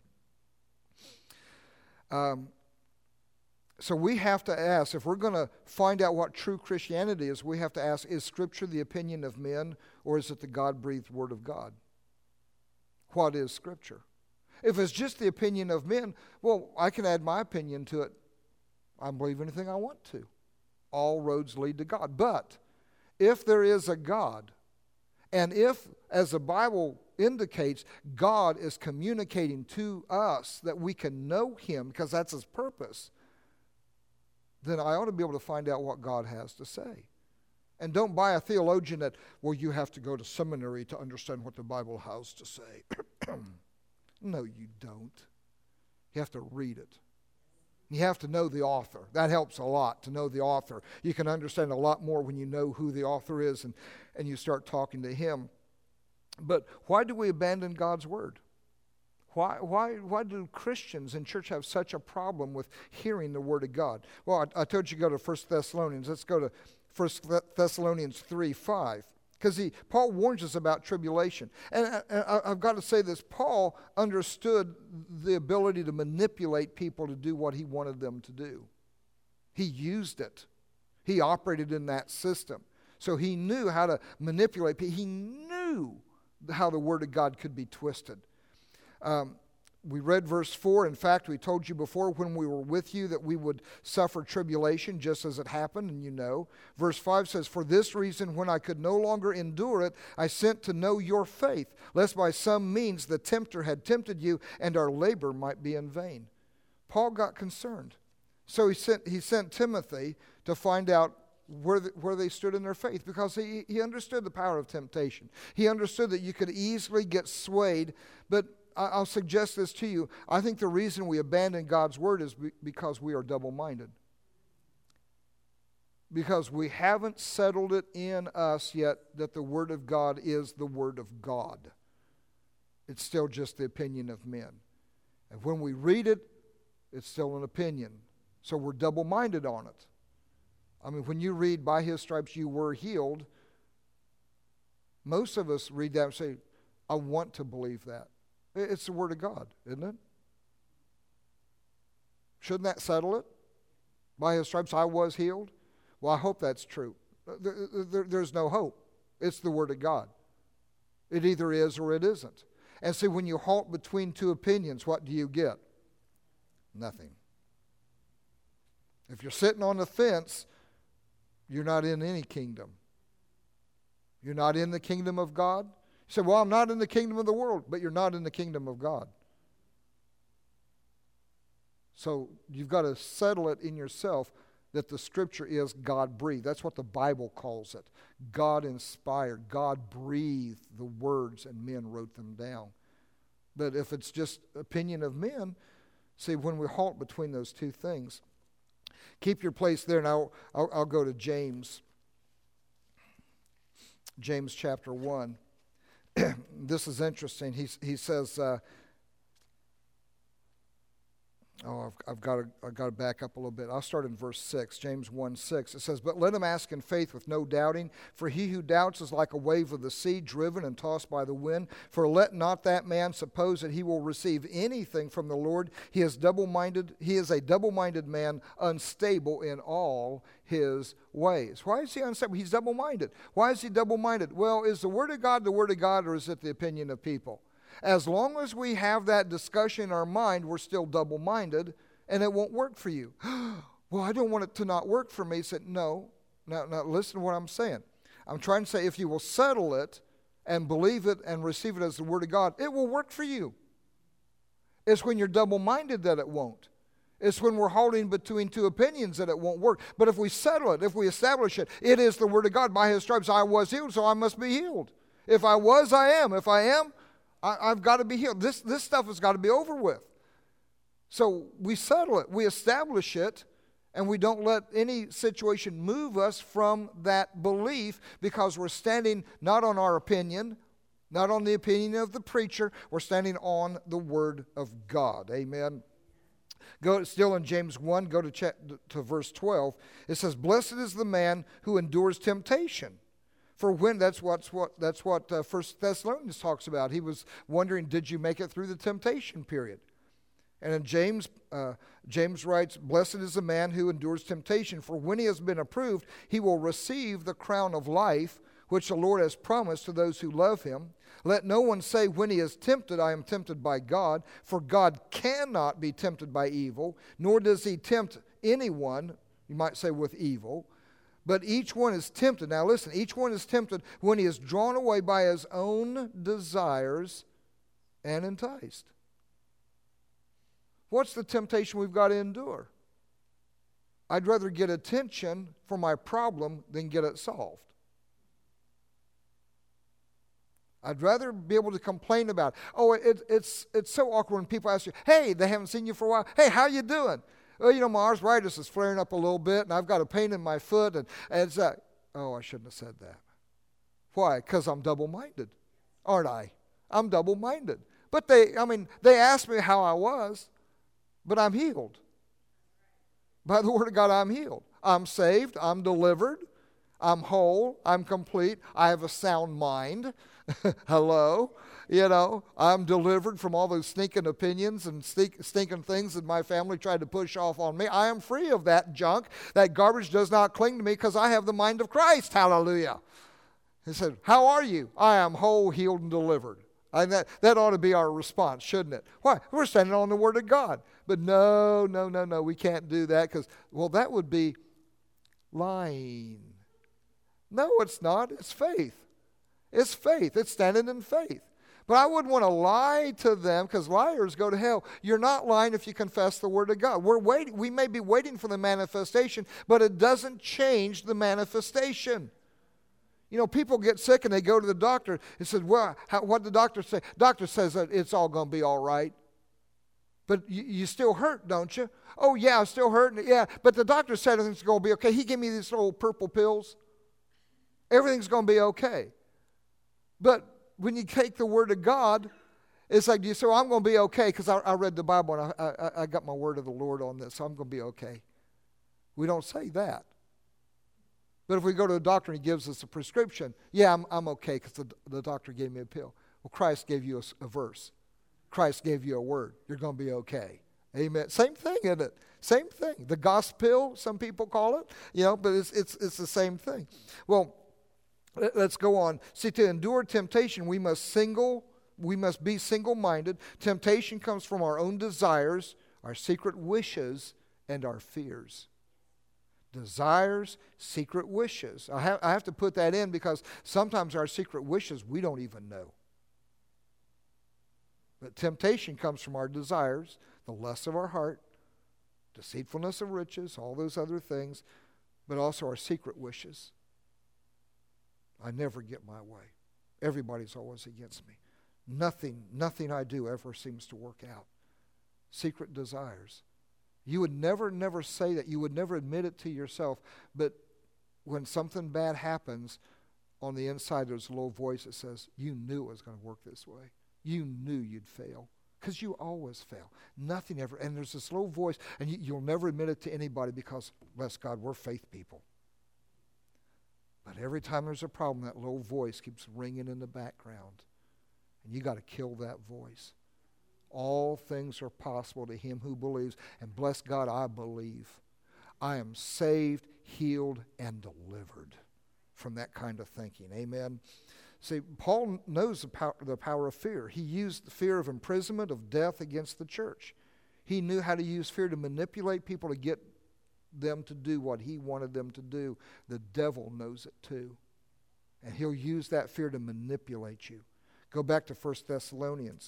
Um, So we have to ask, if we're going to find out what true Christianity is, we have to ask, is Scripture the opinion of men, or is it the God-breathed Word of God? What is Scripture? If it's just the opinion of men, well, I can add my opinion to it. I believe anything I want to. All roads lead to God. But if there is a God, and if, as the Bible indicates, God is communicating to us that we can know Him, because that's His purpose, then I ought to be able to find out what God has to say. And don't buy a theologian that, well, you have to go to seminary to understand what the Bible has to say. No, you don't. You have to read it. You have to know the author. That helps a lot, to know the author. You can understand a lot more when you know who the author is and, and you start talking to him. But why do we abandon God's word? Why, why, why do Christians in church have such a problem with hearing the Word of God? Well, I, I told you to go to First Thessalonians. Let's go to First Thessalonians three five. Because he, Paul warns us about tribulation. And I, I, I've got to say this, Paul understood the ability to manipulate people to do what he wanted them to do. He used it. He operated in that system. So he knew how to manipulate people. He knew how the Word of God could be twisted. Um, We read verse four. In fact, we told you before when we were with you that we would suffer tribulation just as it happened, and you know. Verse five says, "For this reason, when I could no longer endure it, I sent to know your faith, lest by some means the tempter had tempted you, and our labor might be in vain." Paul got concerned. So he sent, he sent Timothy to find out where, the, where they stood in their faith, because he, he understood the power of temptation. He understood that you could easily get swayed, but I'll suggest this to you. I think the reason we abandon God's Word is because we are double-minded. Because we haven't settled it in us yet that the Word of God is the Word of God. It's still just the opinion of men. And when we read it, it's still an opinion. So we're double-minded on it. I mean, when you read, "By His stripes you were healed," most of us read that and say, "I want to believe that." It's the Word of God, isn't it? Shouldn't that settle it? By His stripes I was healed. Well, I hope that's true. There, there, there's no hope. It's the Word of God. It either is or it isn't. And see, when you halt between two opinions, what do you get? Nothing. If you're sitting on the fence, you're not in any kingdom. You're not in the kingdom of God. You say, "Well, I'm not in the kingdom of the world," but you're not in the kingdom of God. So you've got to settle it in yourself that the Scripture is God-breathed. That's what the Bible calls it. God-inspired. God breathed the words and men wrote them down. But if it's just opinion of men, see, when we halt between those two things, keep your place there. Now I'll, I'll go to James. James chapter one. This is interesting. He, he says, uh, oh, I've, I've got to I've got to back up a little bit. I'll start in verse six, James one six. It says, "But let him ask in faith with no doubting, for he who doubts is like a wave of the sea, driven and tossed by the wind. For let not that man suppose that he will receive anything from the Lord. He is double-minded. He is a double-minded man, unstable in all his ways." Why is he unstable? He's double-minded. Why is he double-minded? Well, is the Word of God the Word of God, or is it the opinion of people? As long as we have that discussion in our mind, we're still double-minded, and it won't work for you. "Well, I don't want it to not work for me." He said, no. Now, now listen to what I'm saying. I'm trying to say, if you will settle it and believe it and receive it as the Word of God, it will work for you. It's when you're double-minded that it won't. It's when we're holding between two opinions that it won't work. But if we settle it, if we establish it, it is the Word of God. "By His stripes I was healed, so I must be healed." If I was, I am. If I am, I, I've got to be healed. This, this stuff has got to be over with. So we settle it. We establish it. And we don't let any situation move us from that belief, because we're standing not on our opinion, not on the opinion of the preacher. We're standing on the Word of God. Amen. Go still in James one, go to, check, to verse twelve. It says, "Blessed is the man who endures temptation. For when," that's, what's what, that's what uh, First Thessalonians talks about. He was wondering, did you make it through the temptation period? And in James, uh, James writes, "Blessed is the man who endures temptation, for when he has been approved, he will receive the crown of life, which the Lord has promised to those who love Him. Let no one say when he is tempted, I am tempted by God, for God cannot be tempted by evil, nor does He tempt anyone," you might say, "with evil. But each one is tempted." Now listen, each one is tempted when he is drawn away by his own desires and enticed. What's the temptation we've got to endure? I'd rather get attention for my problem than get it solved. I'd rather be able to complain about it. Oh, it, it's, it's so awkward when people ask you, "Hey, they haven't seen you for a while. Hey, how you doing?" "Well, you know, my arthritis is flaring up a little bit, and I've got a pain in my foot." And, and it's like, oh, I shouldn't have said that. Why? Because I'm double-minded, aren't I? I'm double-minded. But they, I mean, they asked me how I was, but I'm healed. By the Word of God, I'm healed. I'm saved. I'm delivered. I'm whole. I'm complete. I have a sound mind. Hello. You know, I'm delivered from all those sneaking opinions and stink, stinking things that my family tried to push off on me. I am free of that junk. That garbage does not cling to me because I have the mind of Christ. Hallelujah. He said, how are you? I am whole, healed, and delivered. And that, that ought to be our response, shouldn't it? Why? We're standing on the Word of God. But no, no, no, no, we can't do that because, well, that would be lying. No, it's not. It's faith. It's faith. It's standing in faith. But I wouldn't want to lie to them because liars go to hell. You're not lying if you confess the Word of God. We're waiting. We may be waiting for the manifestation, but it doesn't change the manifestation. You know, people get sick and they go to the doctor and says, well, how, what did the doctor say? Doctor says that it's all going to be all right. But you, you still hurt, don't you? Oh, yeah, I'm still hurting. Yeah, but the doctor said everything's going to be okay. He gave me these little purple pills. Everything's going to be okay. But when you take the Word of God, it's like you say, well, I'm going to be okay because I, I read the Bible and I, I, I got my word of the Lord on this, so I'm going to be okay. We don't say that. But if we go to the doctor and he gives us a prescription, yeah, I'm, I'm okay because the, the doctor gave me a pill. Well, Christ gave you a, a verse. Christ gave you a word. You're going to be okay. Amen. Same thing, isn't it? Same thing. The gospel, some people call it, you know, but it's it's it's the same thing. Well, let's go on. See, to endure temptation, we must single, we must be single-minded. Temptation comes from our own desires, our secret wishes, and our fears. Desires, secret wishes. I have, I have to put that in because sometimes our secret wishes we don't even know. But temptation comes from our desires, the lust of our heart, deceitfulness of riches, all those other things, but also our secret wishes. I never get my way. Everybody's always against me. Nothing, nothing I do ever seems to work out. Secret desires. You would never, never say that. You would never admit it to yourself. But when something bad happens, on the inside there's a little voice that says, you knew it was going to work this way. You knew you'd fail. Because you always fail. Nothing ever. And there's this little voice, and you, you'll never admit it to anybody because, bless God, we're faith people. But every time there's a problem, that little voice keeps ringing in the background. And you got to kill that voice. All things are possible to him who believes. And bless God, I believe. I am saved, healed, and delivered from that kind of thinking. Amen. See, Paul knows the power, the power of fear. He used the fear of imprisonment, of death against the church. He knew how to use fear to manipulate people to get them to do what he wanted them to do. The devil knows it too. And he'll use that fear to manipulate you. Go back to First Thessalonians.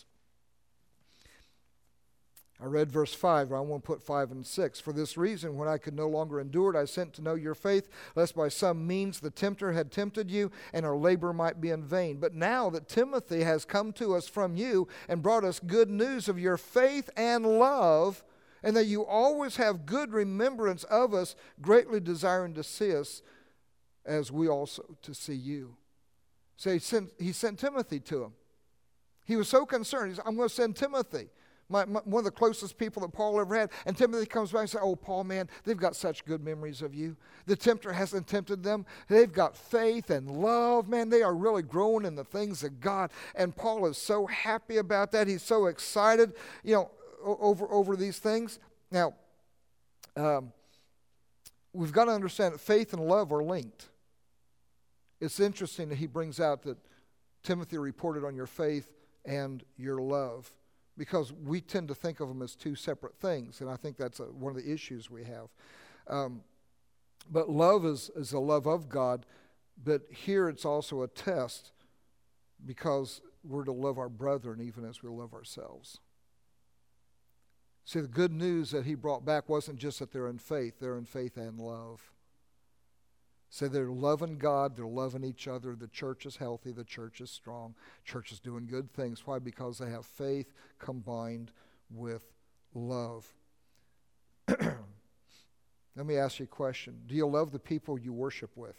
I read verse five, but I won't put five and six. For this reason, when I could no longer endure it, I sent to know your faith, lest by some means the tempter had tempted you, and our labor might be in vain. But now that Timothy has come to us from you and brought us good news of your faith and love, and that you always have good remembrance of us, greatly desiring to see us, as we also to see you. So he sent, he sent Timothy to him. He was so concerned. He said, I'm going to send Timothy. My, my, one of the closest people that Paul ever had. And Timothy comes back and says, oh, Paul, man, they've got such good memories of you. The tempter hasn't tempted them. They've got faith and love. Man, they are really growing in the things of God. And Paul is so happy about that. He's so excited, you know, over, over these things. Now, um, we've got to understand that faith and love are linked. It's interesting that he brings out that Timothy reported on your faith and your love, because we tend to think of them as two separate things, and I think that's a, one of the issues we have. Um, but love is, is the love of God, but here it's also a test because we're to love our brethren even as we love ourselves. See, the good news that he brought back wasn't just that they're in faith, they're in faith and love. So they're loving God, they're loving each other. The church is healthy, the church is strong, church is doing good things. Why? Because they have faith combined with love. Let me ask you a question. Do you love the people you worship with?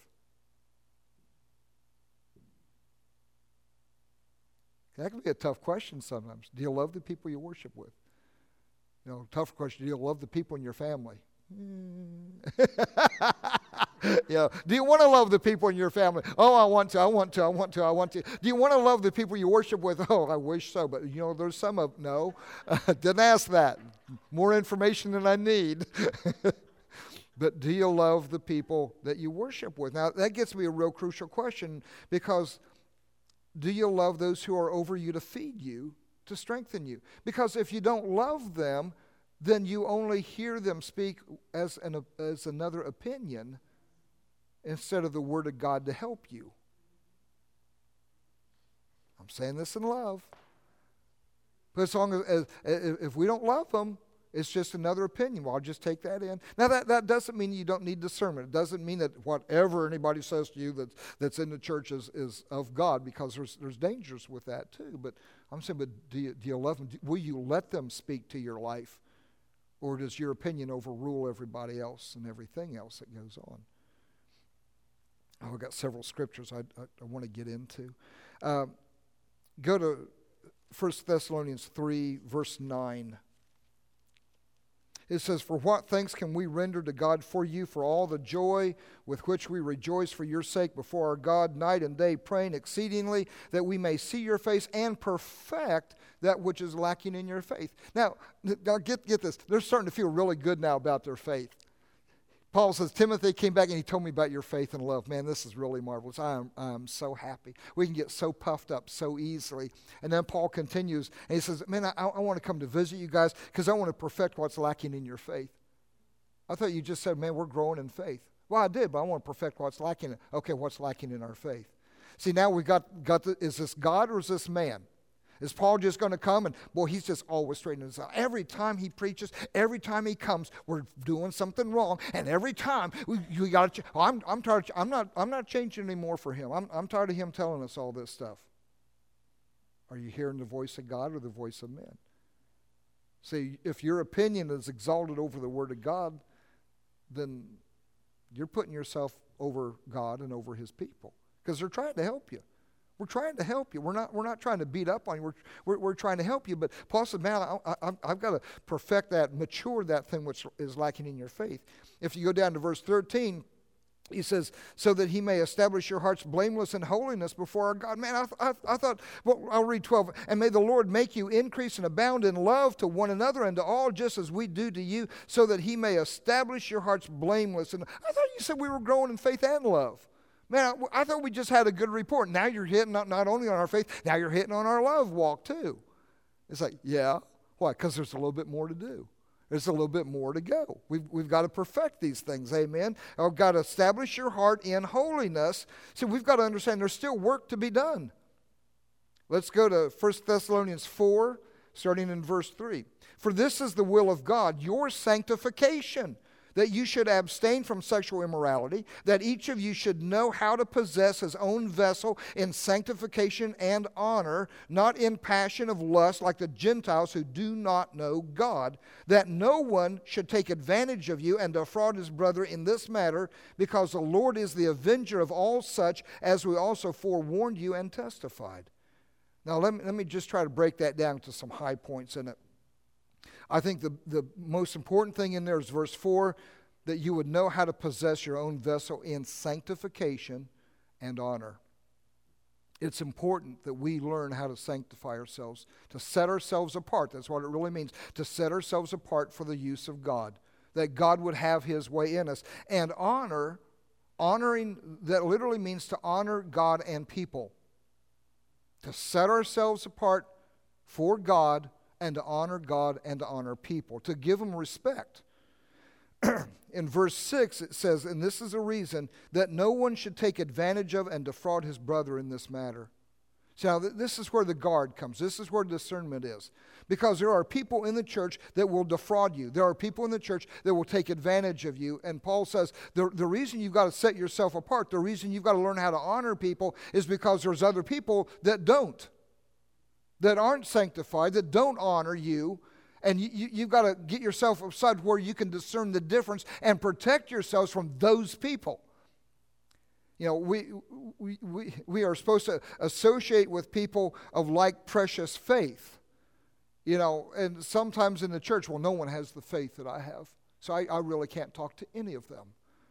That can be a tough question sometimes. Do you love the people you worship with? You know, tough question. Do you love the people in your family? Yeah. Do you want to love the people in your family? Oh, I want to, I want to, I want to, I want to. Do you want to love the people you worship with? Oh, I wish so, but you know, there's some of, no. Uh, didn't ask that. More information than I need. But do you love the people that you worship with? Now, that gets me a real crucial question, because do you love those who are over you to feed you, to strengthen you? Because if you don't love them, then you only hear them speak as an as another opinion instead of the Word of God to help you. I'm saying this in love. But as long as, as if we don't love them, it's just another opinion. Well, I'll just take that in. Now, that, that doesn't mean you don't need discernment. It doesn't mean that whatever anybody says to you that's, that's in the church is, is of God, because there's, there's dangers with that too. But I'm saying, but do you, do you love them? Will you let them speak to your life? Or does your opinion overrule everybody else and everything else that goes on? Oh, I've got several scriptures I, I, I want to get into. Uh, go to First Thessalonians three, verse nine. It says, "For what thanks can we render to God for you, for all the joy with which we rejoice for your sake before our God night and day, praying exceedingly that we may see your face and perfect that which is lacking in your faith." Now, now get, get this. They're starting to feel really good now about their faith. Paul says, Timothy came back and he told me about your faith and love. Man, this is really marvelous. I am, I am so happy. We can get so puffed up so easily. And then Paul continues and he says, man, I, I want to come to visit you guys because I want to perfect what's lacking in your faith. I thought you just said, man, we're growing in faith. Well, I did, but I want to perfect what's lacking. Okay, what's lacking in our faith? See, now we got, got the, is this God or is this man? Is Paul just going to come and, boy, he's just always straightening us out. Every time he preaches, every time he comes, we're doing something wrong. And every time, we, you got to, oh, I'm, I'm tired, I'm not, I'm not changing anymore for him. I'm, I'm tired of him telling us all this stuff. Are you hearing the voice of God or the voice of men? See, if your opinion is exalted over the Word of God, then you're putting yourself over God and over His people, because they're trying to help you. We're trying to help you. We're not, we're not trying to beat up on you. We're, we're, we're trying to help you. But Paul said, man, I, I, I've got to perfect that, mature that thing which is lacking in your faith. If you go down to verse thirteen, he says, so that he may establish your hearts blameless in holiness before our God. Man, I, I, I thought, well, I'll read twelve. And may the Lord make you increase and abound in love to one another and to all, just as we do to you, so that he may establish your hearts blameless. And I thought you said we were growing in faith and love. Man, I, I thought we just had a good report. Now you're hitting not, not only on our faith, now you're hitting on our love walk too. It's like, yeah. Why? Because there's a little bit more to do. There's a little bit more to go. We've, we've got to perfect these things, amen? We've got to establish your heart in holiness. So we've got to understand there's still work to be done. Let's go to First Thessalonians four, starting in verse three. For this is the will of God, your sanctification, that you should abstain from sexual immorality, that each of you should know how to possess his own vessel in sanctification and honor, not in passion of lust like the Gentiles who do not know God, that no one should take advantage of you and defraud his brother in this matter, because the Lord is the avenger of all such, as we also forewarned you and testified. Now let me, let me just try to break that down to some high points in it. I think the, the most important thing in there is verse four, that you would know how to possess your own vessel in sanctification and honor. It's important that we learn how to sanctify ourselves, to set ourselves apart. That's what it really means, to set ourselves apart for the use of God, that God would have His way in us. And honor, honoring, that literally means to honor God and people, to set ourselves apart for God and to honor God and to honor people, to give them respect. In verse six it says, and this is a reason, that no one should take advantage of and defraud his brother in this matter. So now this is where the guard comes. This is where discernment is. Because there are people in the church that will defraud you. There are people in the church that will take advantage of you. And Paul says the, the reason you've got to set yourself apart, the reason you've got to learn how to honor people is because there's other people that don't. That aren't sanctified, that don't honor you, and you, you, you've got to get yourself aside where you can discern the difference and protect yourselves from those people. You know, we, we, we, we are supposed to associate with people of like precious faith. You know, and sometimes in the church, well, no one has the faith that I have, so I, I really can't talk to any of them.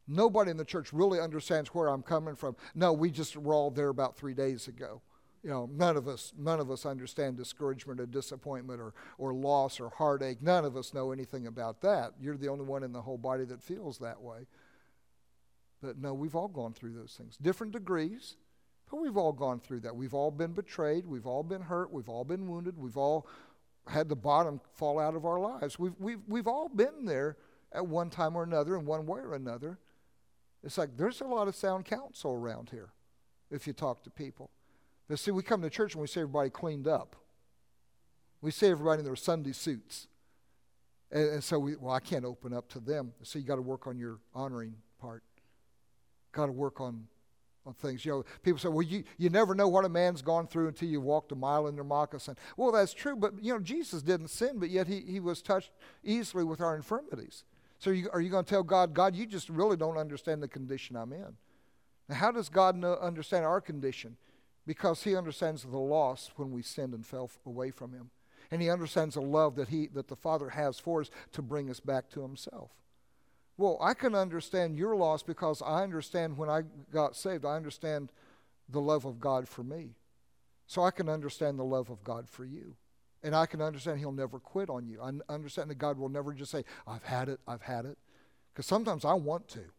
Nobody in the church really understands where I'm coming from. No, we just were all there about three days ago. You know, none of us, none of us understand discouragement or disappointment or, or loss or heartache. None of us know anything about that. You're the only one in the whole body that feels that way. But no, we've all gone through those things. Different degrees, but we've all gone through that. We've all been betrayed. We've all been hurt. We've all been wounded. We've all had the bottom fall out of our lives. We've, we've, we've all been there at one time or another in one way or another. It's like there's a lot of sound counsel around here if you talk to people. But see, we come to church and we see everybody cleaned up. We see everybody in their Sunday suits. And, and so, we, well, I can't open up to them. So you got to work on your honoring part. Got to work on, on things. You know, people say, well, you, you never know what a man's gone through until you've walked a mile in their moccasin. Well, that's true, but, you know, Jesus didn't sin, but yet he, he was touched easily with our infirmities. So you, are you going to tell God, God, you just really don't understand the condition I'm in? Now, how does God know, understand our condition? Because he understands the loss when we sinned and fell away from him. And he understands the love that he that the Father has for us to bring us back to himself. Well, I can understand your loss because I understand when I got saved, I understand the love of God for me. So I can understand the love of God for you. And I can understand he'll never quit on you. I understand that God will never just say, I've had it, I've had it. Because sometimes I want to.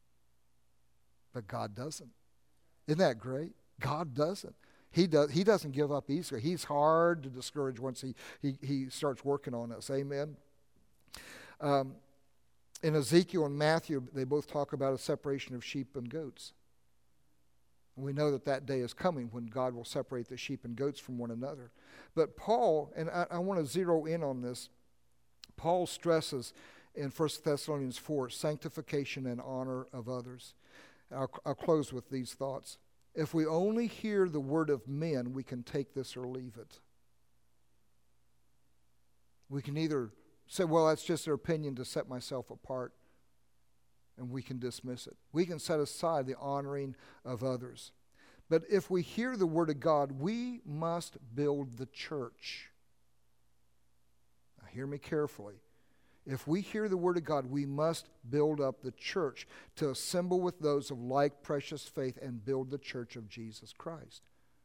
But God doesn't. Isn't that great? God doesn't. He does. He doesn't give up easily. He's hard to discourage once he he, he starts working on us. Amen. Um, in Ezekiel and Matthew, they both talk about a separation of sheep and goats. And we know that that day is coming when God will separate the sheep and goats from one another. But Paul, and I, I want to zero in on this, Paul stresses in First Thessalonians four, sanctification and honor of others. I'll, I'll close with these thoughts. If we only hear the word of men, we can take this or leave it. We can either say, well, that's just their opinion to set myself apart, and we can dismiss it. We can set aside the honoring of others. But if we hear the word of God, we must build the church. Now, hear me carefully. If we hear the word of God, we must build up the church to assemble with those of like precious faith and build the church of Jesus Christ.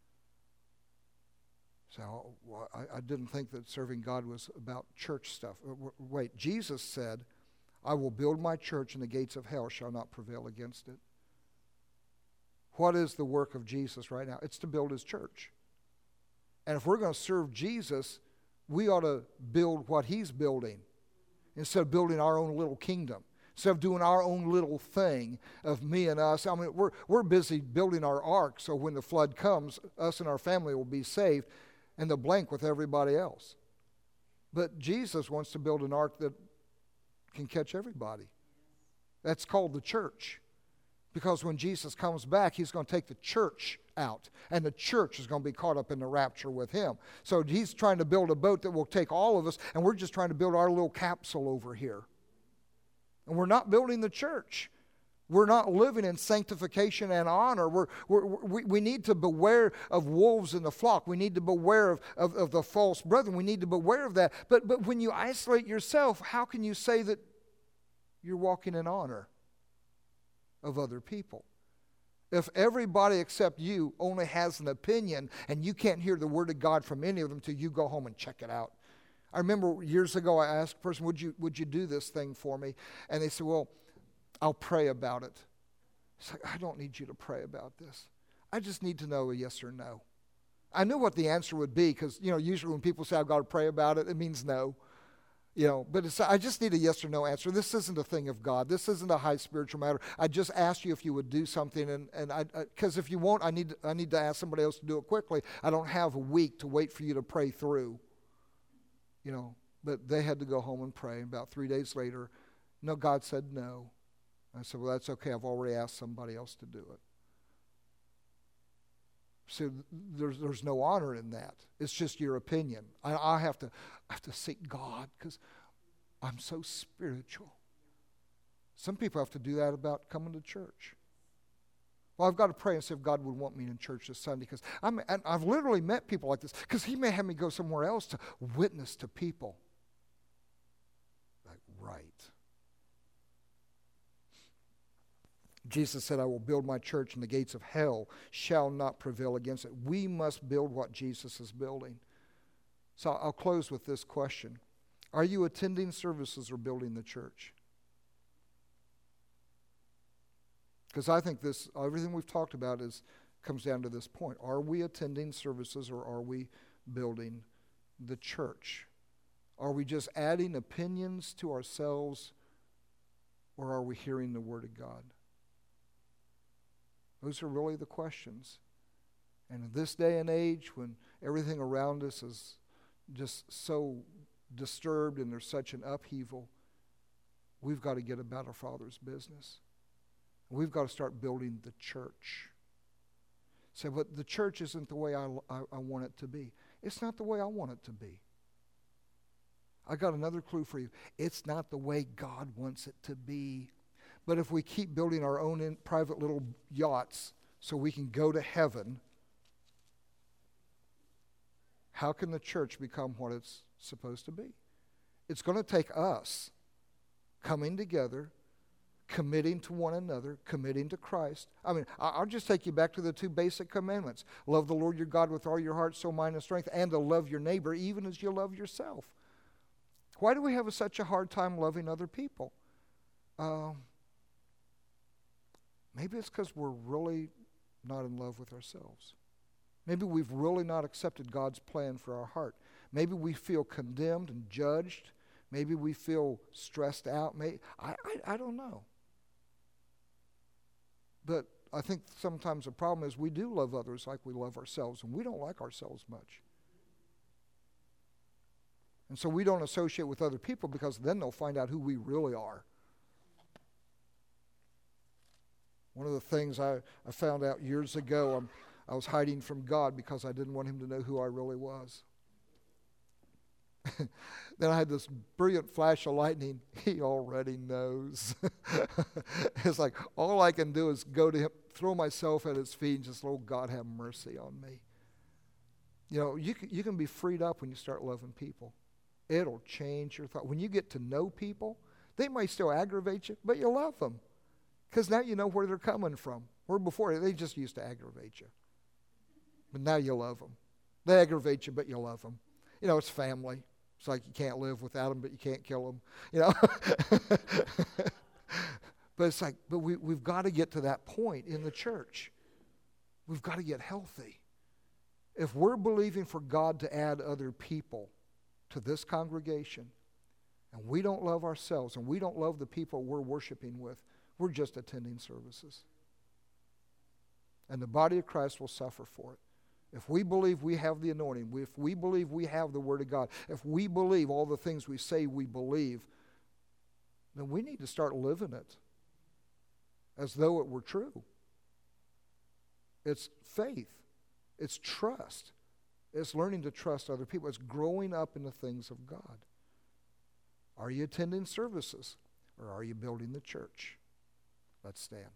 So well, I, I didn't think that serving God was about church stuff. Wait, Jesus said, I will build my church and the gates of hell shall not prevail against it. What is the work of Jesus right now? It's to build his church. And if we're going to serve Jesus, we ought to build what he's building. Instead of building our own little kingdom, instead of doing our own little thing of me and us. I mean, we're, we're busy building our ark so when the flood comes, us and our family will be saved and the blank with everybody else. But Jesus wants to build an ark that can catch everybody. That's called the church. Because when Jesus comes back, he's going to take the church out. And the church is going to be caught up in the rapture with him. So he's trying to build a boat that will take all of us, and we're just trying to build our little capsule over here. And we're not building the church. We're not living in sanctification and honor. We're, we're, we we need to beware of wolves in the flock. We need to beware of, of, of the false brethren. We need to beware of that. But, but when you isolate yourself, how can you say that you're walking in honor of other people? If everybody except you only has an opinion and you can't hear the word of God from any of them until you go home and check it out. I remember years ago I asked a person, would you, would you do this thing for me? And they said, well, I'll pray about it. It's like, I don't need you to pray about this. I just need to know a yes or no. I knew what the answer would be because, you know, usually when people say I've got to pray about it, it means no. You know, but it's, I just need a yes or no answer. This isn't a thing of God. This isn't a high spiritual matter. I just asked you if you would do something, and and I because if you won't, I need I need to ask somebody else to do it quickly. I don't have a week to wait for you to pray through. You know, but they had to go home and pray. About three days later, no, God said no. I said, well, that's okay. I've already asked somebody else to do it. So there's there's no honor in that. It's just your opinion. I, I have to I have to seek God because I'm so spiritual. Some people have to do that about coming to church. Well, I've got to pray and see if God would want me in church this Sunday because I'm and I've literally met people like this because he may have me go somewhere else to witness to people. Like, right. Jesus said, I will build my church and the gates of hell shall not prevail against it. We must build what Jesus is building. So I'll close with this question. Are you attending services or building the church? Because I think this, everything we've talked about is comes down to this point. Are we attending services or are we building the church? Are we just adding opinions to ourselves or are we hearing the Word of God? Those are really the questions. And in this day and age when everything around us is just so disturbed and there's such an upheaval, we've got to get about our Father's business. We've got to start building the church. Say, so, but the church isn't the way I, I, I want it to be. It's not the way I want it to be. I got another clue for you. It's not the way God wants it to be. But if we keep building our own in, private little yachts so we can go to heaven, how can the church become what it's supposed to be? It's going to take us coming together, committing to one another, committing to Christ. I mean, I'll just take you back to the two basic commandments. Love the Lord your God with all your heart, soul, mind, and strength, and to love your neighbor even as you love yourself. Why do we have such a hard time loving other people? Um, maybe it's because we're really not in love with ourselves. Maybe we've really not accepted God's plan for our heart. Maybe we feel condemned and judged. Maybe we feel stressed out. Maybe, I, I, I don't know. But I think sometimes the problem is we do love others like we love ourselves, and we don't like ourselves much. And so we don't associate with other people because then they'll find out who we really are. One of the things I, I found out years ago, I'm, I was hiding from God because I didn't want him to know who I really was. Then I had this brilliant flash of lightning. He already knows. It's like all I can do is go to him, throw myself at his feet and just, oh, God, have mercy on me. You know, you can, you can be freed up when you start loving people. It'll change your thought. When you get to know people, they might still aggravate you, but you love them because now you know where they're coming from. Where before, they just used to aggravate you. But now you love them. They aggravate you, but you love them. You know, it's family. It's like you can't live without them, but you can't kill them. You know? But it's like, but we, we've got to get to that point in the church. We've got to get healthy. If we're believing for God to add other people to this congregation, and we don't love ourselves, and we don't love the people we're worshiping with, we're just attending services. And the body of Christ will suffer for it. If we believe we have the anointing, if we believe we have the Word of God, if we believe all the things we say we believe, then we need to start living it as though it were true. It's faith. It's trust. It's learning to trust other people. It's growing up in the things of God. Are you attending services or are you building the church? Let's stand.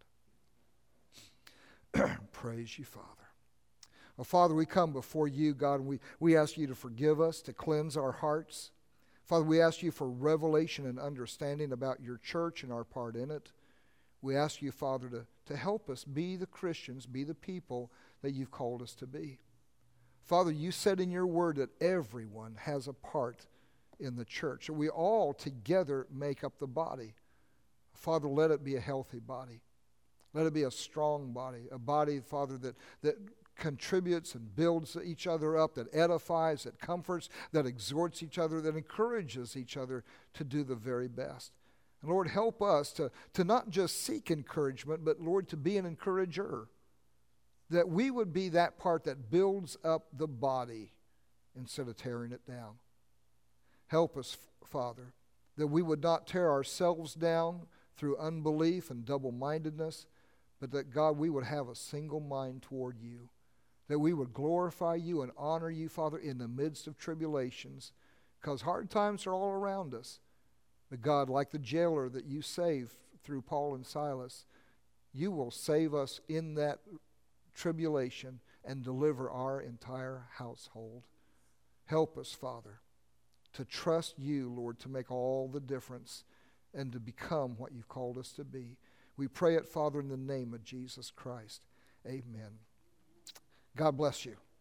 Praise you, Father. Well, Father, we come before you, God, and we, we ask you to forgive us, to cleanse our hearts. Father, we ask you for revelation and understanding about your church and our part in it. We ask you, Father, to, to help us be the Christians, be the people that you've called us to be. Father, you said in your word that everyone has a part in the church, that we all together make up the body. Father, let it be a healthy body. Let it be a strong body, a body, Father, that, that contributes and builds each other up, that edifies, that comforts, that exhorts each other, that encourages each other to do the very best. And Lord, help us to, to not just seek encouragement, but Lord, to be an encourager. That we would be that part that builds up the body instead of tearing it down. Help us, Father, that we would not tear ourselves down through unbelief and double-mindedness, but that, God, we would have a single mind toward you. That we would glorify you and honor you, Father, in the midst of tribulations, because hard times are all around us. But God, like the jailer that you saved through Paul and Silas, you will save us in that tribulation and deliver our entire household. Help us, Father, to trust you, Lord, to make all the difference and to become what you've called us to be. We pray it, Father, in the name of Jesus Christ. Amen. God bless you.